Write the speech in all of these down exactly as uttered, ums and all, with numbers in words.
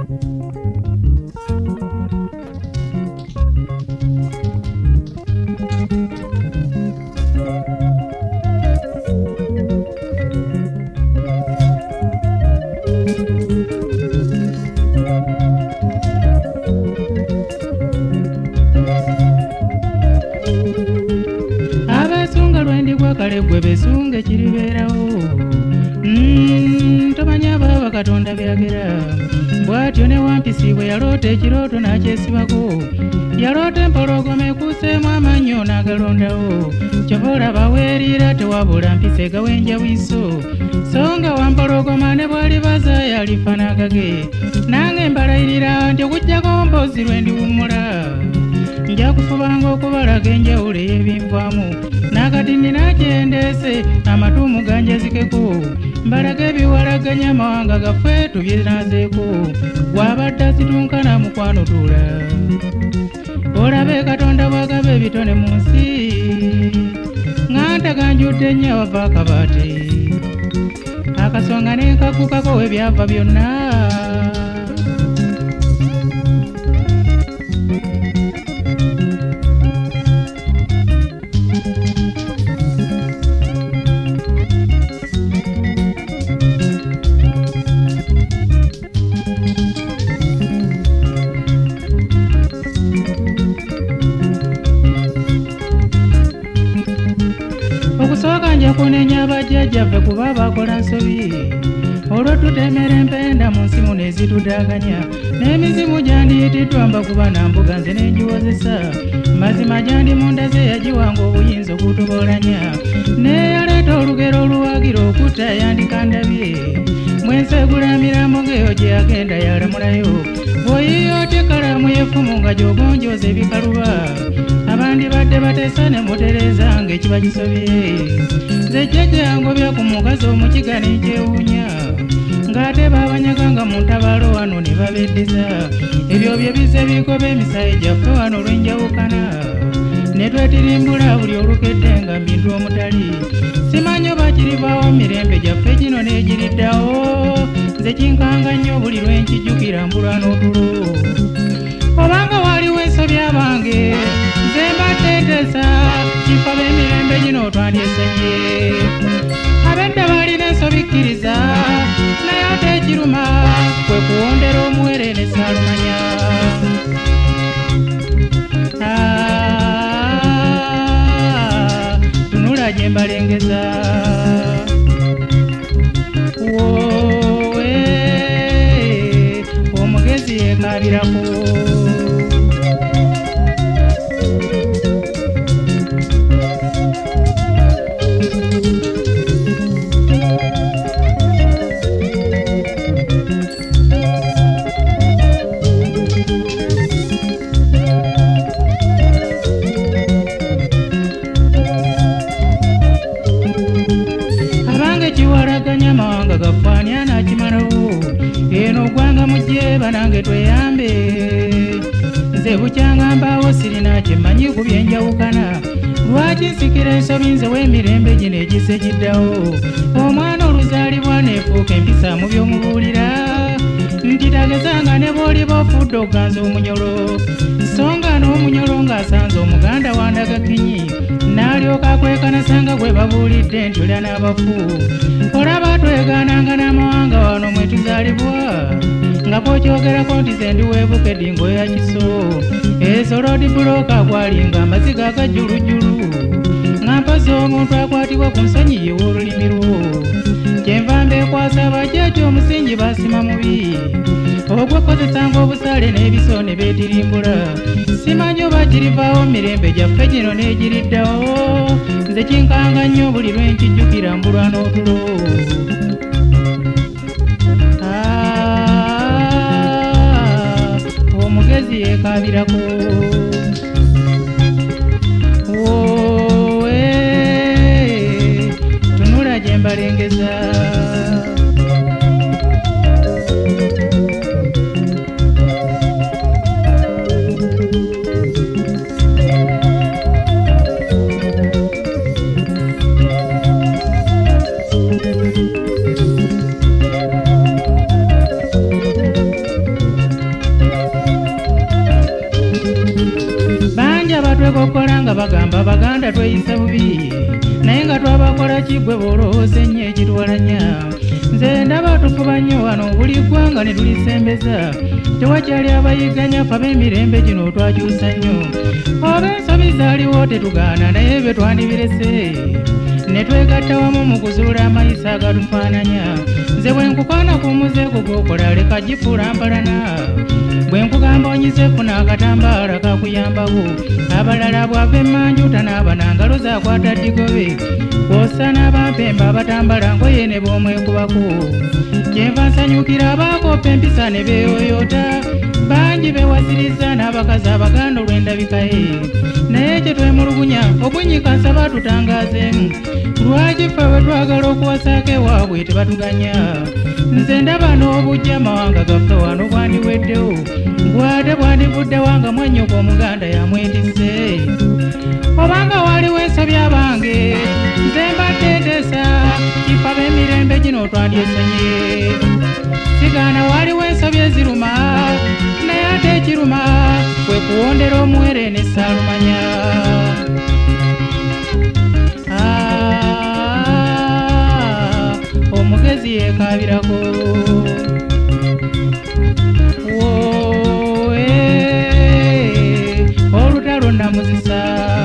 gwe besunge kiriberawo mm, tomanya baba katonda byagera bwatyo ne wampisi bwe yaloota ekirooto n'akyesibako yaloota empologoma ekuuseemu amannyo n'agalondawo kyova olaba weeriira tewabula mpisa egawenja bwiso so nga wampologoma ne bwali bazaaya alifa n'agage nange mbalayirira nti okujjako mpozzi lwe ndiwummula nja kufubanga okubalaga enjawulo ey'ebinvaamu nakati nina kyendeese amatuumu ganjazikeko mbalaga ebiwalaganya amawanga gaffe tubyenazeeko wabadde asitunkana mukwano tuula olabe katonda bwagaba ebitone mu nsi nganta ganjudde nnyo wava akabaate akasonga nenkakukako we byava byonna okusooka nja kunenya abajjajjaffe kuba bakola nsobi olwo tutemera empenda mu nsi muno ezituddaaganya n'emizimu gyandiyitiddwa mba kuba na mbuga nze nengiwozesa mazima gyandi munda ze yagiwanga obuyinza okutubolanya neyaleeta olugero oluwagira okutta yandikandabye mwensegula emirambo ng'eyo gye yagenda yalamulayo bw'oyiyo otya ekalamu y'effumu nga gy'ogonjooza ebikaluba abandi badde bateesa ne mutereeza ng'ekiba gisobye nze jjajja ngobya ku mukazi omukiga n'ekyewuunya ng'ate baabanyaganga mu ntabaalo wano ne babeddiza ebyo bye bizze bigoba emisayi gyaffe wano olw'enjawukana ne twetirimbula buli olukedde nga mbintu omutali simanyi oba kirivaawo mirembe gyaffe gino n'egiriddawo nze kinkanga nnyo buli lwenkijjukira mbulwa n'otulo obanga waliwo ensobya bange nze mbateeteesa kifa b'emirembe gino twandyesenye abedda balina ensobikkiriza naye ate ekiruma kwe kuwondera omuwere ne saalumanya tunula gye mbalengeza wowe omugezi yeekaabirako kiwalaganya amawanga gafaani anakimalawo eno ogwanga mujje banange tweyambe nze bukyanga mbaawo sirina kyemmanyi ku byenjawukana lwaki nsikira ensobi nze w'emirembe gino egise giddawo omwana oluzaalibwa neefuuka empisa mu by'omubuulira nti tagezanga ne bw'oliba ofudde oganza omunyolo so nga n'omunyolo ng'asanze omuganda wandagakinyi n'alyoka akwekanasanga gwe babuulidde nti olya n'abafu olaba twegaananga n'amawanga wano mwe tuzaalibwa nga kwokyogerako nti ze ndiweebuka eddingo ya kiso ezo loodi bulooka agwalinga amaziga agajjulujjulu nga mpazi omuntu akwatibwa ku nsonyi y'olulimi lwo kyenva mbeekwasa abajjajja omusingi basima mubi ogwekozesanga obusale n'ebiso ne beetirimbula simanyi oba kirivaawo mirembe gyaffe gino n'egiriddawo nze kinkanga nnyo buli lwenkijjukira mbulwa n'otulo omugezi yeekaabirako wowe tunula gye mbalengeza bagamba baganda tweyisa bubi naye nga twabakola kigwe bolowooza ennyo ekitwalanya nze ndaba tufuba nnyo wano buli ggwanga ne tulisembeza tewakyali abayiganya fa b'emirembe gino twakyusa nnyo oba ensobi zaaliwo tetugaana naye bye twandibirese ne twegatta wamu mu kuzuula amayisa agatufaananya nze bwe nkukwana ku muzeeko gw'okola leka gifuula mpalana bwe nkugamba onyize funa akatambaala kakuyambawo abalala bwava emmanjuta n'abana ngalo zakwata ddigobe kwosa n'abampemba abatambala ngoye ne b'omwekubako kyenva nsanyukira abaakopa empisa ne beeyoyota bangi bewasiriza n'abakazi abaganda olw'endabikaye naye kye twemulugunya okunyika nsaba tutangaazeemu lwaki ffe bwe twagala okuwasaako ewaabwe tebatuganya nze ndaba n'obujja mawanga gaffe wano bwandiweddewo bwate bwandivudde wanga mwannyoko omuganda yamwetisse obanga waliwo ensobi abange nze mbateetesa kifa b'emirembe gino twandyesenye sigaana waliwo ensobi eziruma naye ate ekiruma kwe kuwondera omuwere ne saalumanya omugezi yeekabirako olutalo namuzisa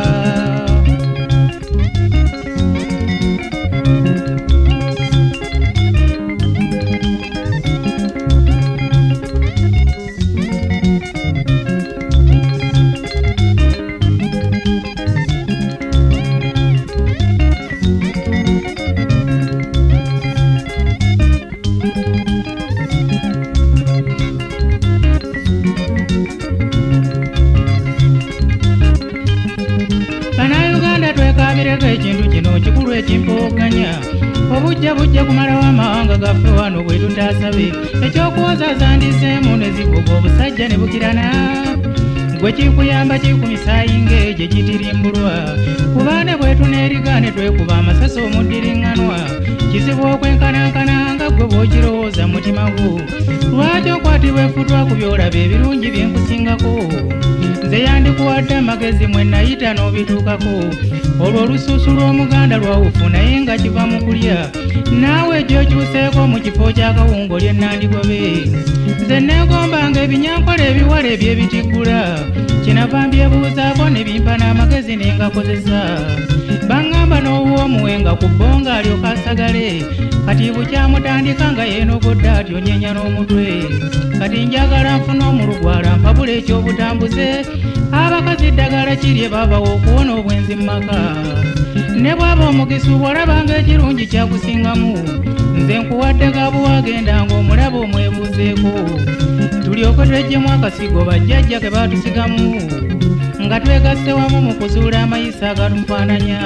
ekintu kino kikulu ekimpooganya obujja bujja kumalawo amawanga gaffe wano bwe tutaasabe ekyokuwozaza ndiseemu ne zivuga obusajja ne bukirana gwe kikuyamba kikumisaayi ng'egye gitirimbulwa kubaane bwe tuneerigane twekuba amasasi omuddiriŋŋanwa kizibu okwenkanankana nga ggwe bw'okirowooza mutima gwo lwaki okwatibwa efutwa ku byolaba ebirungi bye nkusingako nze yandikuwadde amagezi mwe nayita n'obituukako olwo olusuusu lw'omuganda lwawufu naye nga kiva mu kulya naawe gy'okyuseeko mu kifo ky'akawungo lye nandigobe nze neegombanga ebinyankole ebiwala ebyebitiggula kinava mbyebuuzaako ne bimpa n'amagezi ne ngakozesa baŋŋamba n'ow'omuwenga ku bbonga alyoka asagale kati bukyamutandika nga yeenogodde atyo nyenya n'omutwe kati njagala nfuna omulugwala mpabula ekyobutambuze abakazi ddagala kirye babawo okuwona obwenzi mu maka ne bw'aba omugisi bw'olabanga ekirungi kyakusingamu nze nkuwadde gabuwagenda ng'omulaba omwebuuzeeko tulyoke tweggyemu akasigo bajjajja ke baatusigamu nga twegasse wamu mu kuzuula amayisa agatufaananya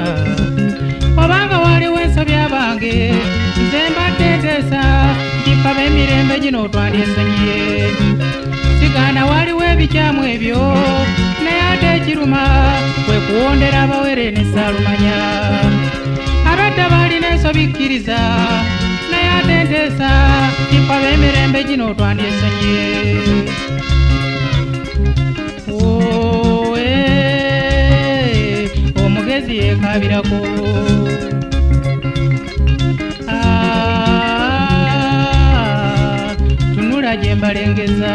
obanga waliwo ensobi abange nze mbateeteesa kifa b'emirembe gino twandyesenye sigaana waliwo ebikyamu ebyo naye ate ekiruma kwe kuwondera abawere ne saalumanya abadde baalina ensobi kkiriza naye ate nteesa kifa b'emirembe gino twandyesenye omugezi yeekabirako tunula gye mbalengeza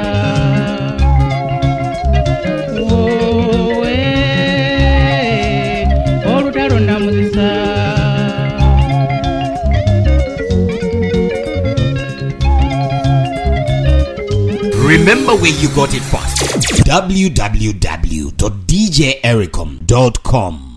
olutalo namuzisa Remember where you got it first. w w w dot d j ericom dot com